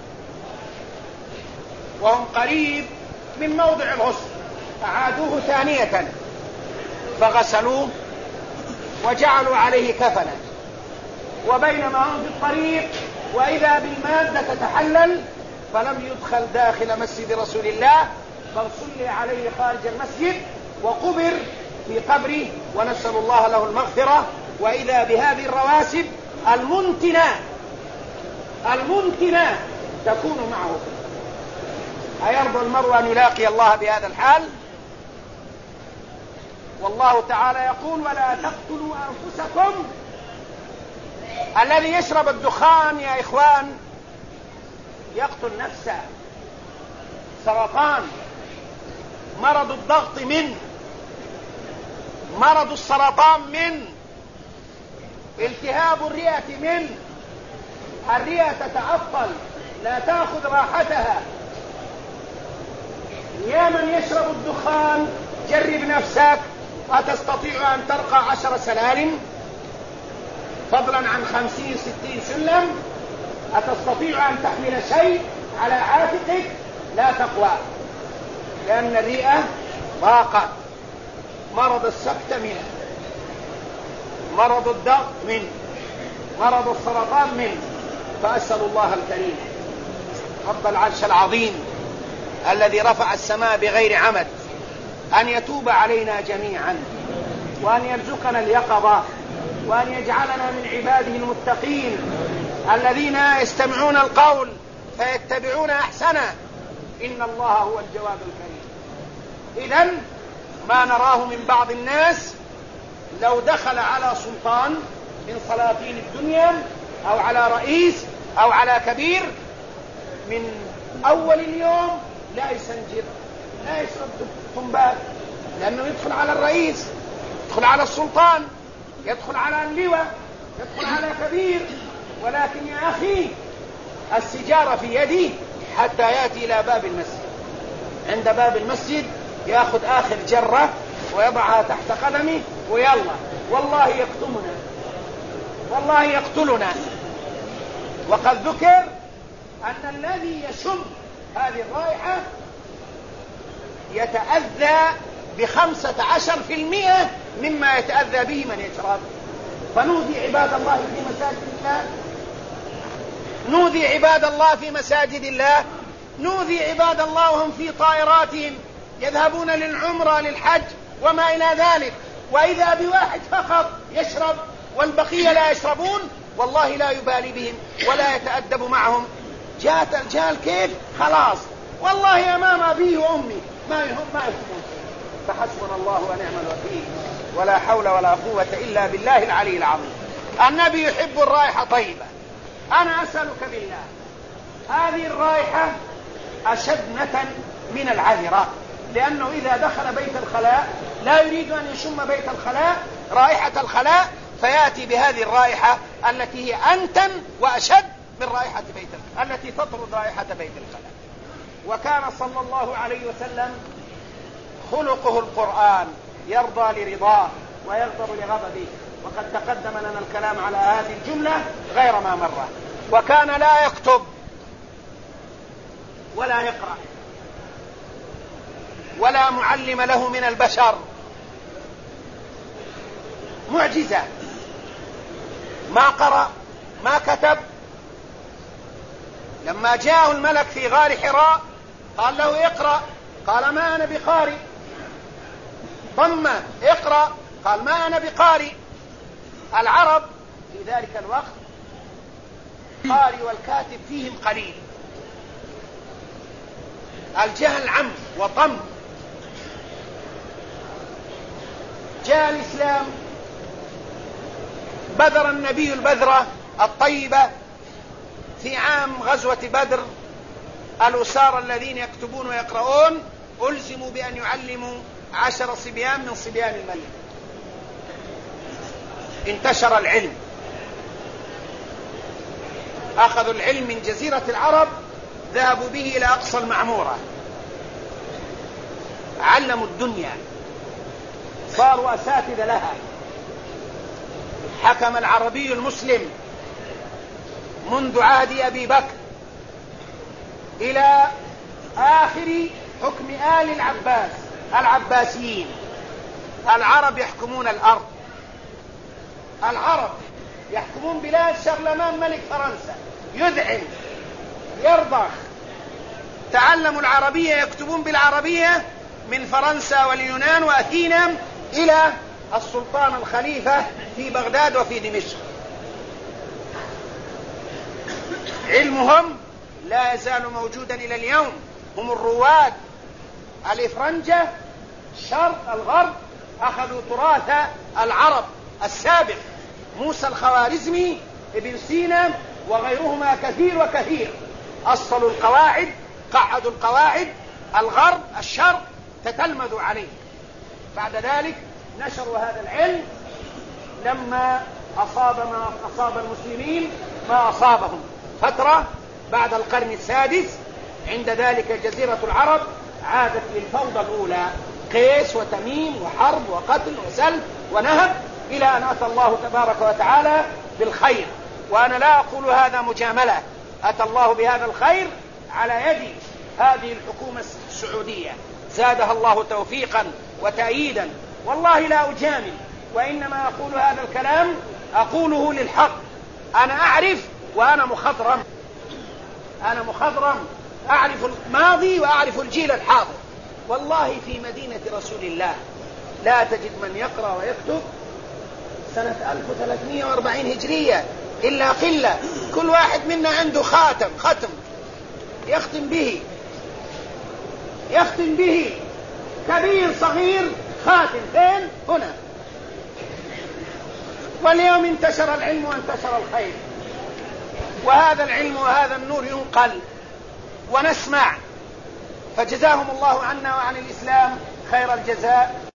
وهم قريب من موضع الغسل، أعادوه ثانية فغسلوه وجعلوا عليه كفنا، وبينما هم في الطريق وإذا بالمادة تتحلل فلم يدخل داخل مسجد رسول الله، بل صلي عليه خارج المسجد وقبر في قبره، ونسأل الله له المغفرة. وإذا بهذه الرواسب المنتنة المنتنة تكون معه. أيرضى المرء أن يلاقي الله بهذا الحال؟ والله تعالى يقول: ولا تقتلوا أنفسكم. الذي يشرب الدخان يا إخوان يقتل نفسه. سرطان، مرض الضغط منه، مرض السرطان منه، التهاب الرئة منه، الرئة تتعطل لا تأخذ راحتها. يا من يشرب الدخان جرب نفسك، أتستطيع أن ترقى عشر سلالم فضلا عن خمسين ستين سلم؟ أتستطيع أن تحمل شيء على عاتقك؟ لا تقوى، لأن الرئة ضاقت. مرض السكت منه، مرض الضغط منه، مرض السرطان منه. فأسأل الله الكريم رب العرش العظيم الذي رفع السماء بغير عمد أن يتوب علينا جميعا، وأن يرزقنا اليقظة، وأن يجعلنا من عباده المتقين الذين يستمعون القول فيتبعون أحسنه. إن الله هو الجواد الكريم. إذن ما نراه من بعض الناس لو دخل على سلطان من سلاطين الدنيا أو على رئيس أو على كبير، من أول اليوم لا يسنجر، لا يشرب تنباك، لأنه يدخل على الرئيس، يدخل على السلطان، يدخل على اللواء، يدخل على كبير. ولكن يا أخي السجارة في يدي حتى يأتي إلى باب المسجد، عند باب المسجد يأخذ آخر جرة ويضعها تحت قدمه ويلا، والله يقتلنا، والله يقتلنا. وقد ذكر أن الذي يشم هذه الرائحة يتأذى بخمسة عشر في المئة مما يتأذى به من يشرب. فنودي عباد الله في مساجد الله، نودي عباد الله في مساجد الله، نودي عباد الله وهم في طائراتهم يذهبون للعمرة للحج وما إلى ذلك، وإذا بواحد فقط يشرب والبقية لا يشربون، والله لا يبالي بهم ولا يتأدب معهم. جاءت الجال كيف خلاص، والله أمام أبيه وأمي ما يهم ما يفهمون. فحسبنا الله ونعم الوكيل، ولا حول ولا قوة إلا بالله العلي العظيم. النبي يحب الرائحة طيبة. أنا أسألك بالله، هذه الرائحة أشد نتن من العذراء، لأنه إذا دخل بيت الخلاء لا يريد أن يشم بيت الخلاء رائحة الخلاء، فيأتي بهذه الرائحة التي هي أنتن وأشد من رائحة بيت الخلاء، التي تطرد رائحة بيت الخلاء. وكان صلى الله عليه وسلم خلقه القرآن، يرضى لرضاه ويغضب لغضبه، وقد تقدم لنا الكلام على هذه الجملة غير ما مرة. وكان لا يكتب ولا يقرأ ولا معلم له من البشر. معجزة، ما قرأ ما كتب. لما جاءه الملك في غار حراء قال له اقرأ، قال ما أنا بقارئ. ضم اقرأ، قال ما أنا بقارئ. العرب في ذلك الوقت القارئ والكاتب فيهم قليل، الجهل عم وطم. جاء الإسلام، بذر النبي البذرة الطيبة في عام غزوة بدر. الأسارى الذين يكتبون ويقرؤون ألزموا بأن يعلموا عشر صبيان من صبيان الملك. انتشر العلم، أخذوا العلم من جزيرة العرب، ذهبوا به إلى أقصى المعمورة، علموا الدنيا، صاروا أساتذة لها. حكم العربي المسلم منذ عهد أبي بكر إلى آخر حكم آل العباس العباسيين. العرب يحكمون الأرض، العرب يحكمون بلاد شارلمان ملك فرنسا، يذعن يرضخ. تعلموا العربية، يكتبون بالعربية من فرنسا واليونان وأثينا إلى السلطان الخليفة في بغداد وفي دمشق. علمهم لا يزال موجودا إلى اليوم. هم الرواد. الإفرنجة الشرق الغرب أخذوا تراث العرب السابق، موسى الخوارزمي، ابن سينا وغيرهما كثير وكثير. أصلوا القواعد، قعدوا القواعد. الغرب الشرق تتلمذوا عليه. بعد ذلك نشروا هذا العلم. لما أصاب ما أصاب المسلمين ما أصابهم فترة بعد القرن السادس، عند ذلك جزيرة العرب عادت للفوضى الأولى، قيس وتميم وحرب وقتل وسلب ونهب، إلى أن أتى الله تبارك وتعالى بالخير. وأنا لا أقول هذا مجاملة، أتى الله بهذا الخير على يد هذه الحكومة السعودية، زادها الله توفيقا وتأييدا. والله لا أجامل، وإنما أقول هذا الكلام أقوله للحق. أنا أعرف وأنا مخضرم، أنا مخضرم، أعرف الماضي وأعرف الجيل الحاضر. والله في مدينة رسول الله لا تجد من يقرأ ويكتب سنة ألف وثلاثمائة وأربعين هجرية إلا قلة. كل واحد منا عنده خاتم ختم يختم به، يختم به، كبير صغير خاتم فين؟ هنا. واليوم انتشر العلم وانتشر الخير، وهذا العلم وهذا النور ينقل ونسمع. فجزاهم الله عنا وعن الإسلام خير الجزاء.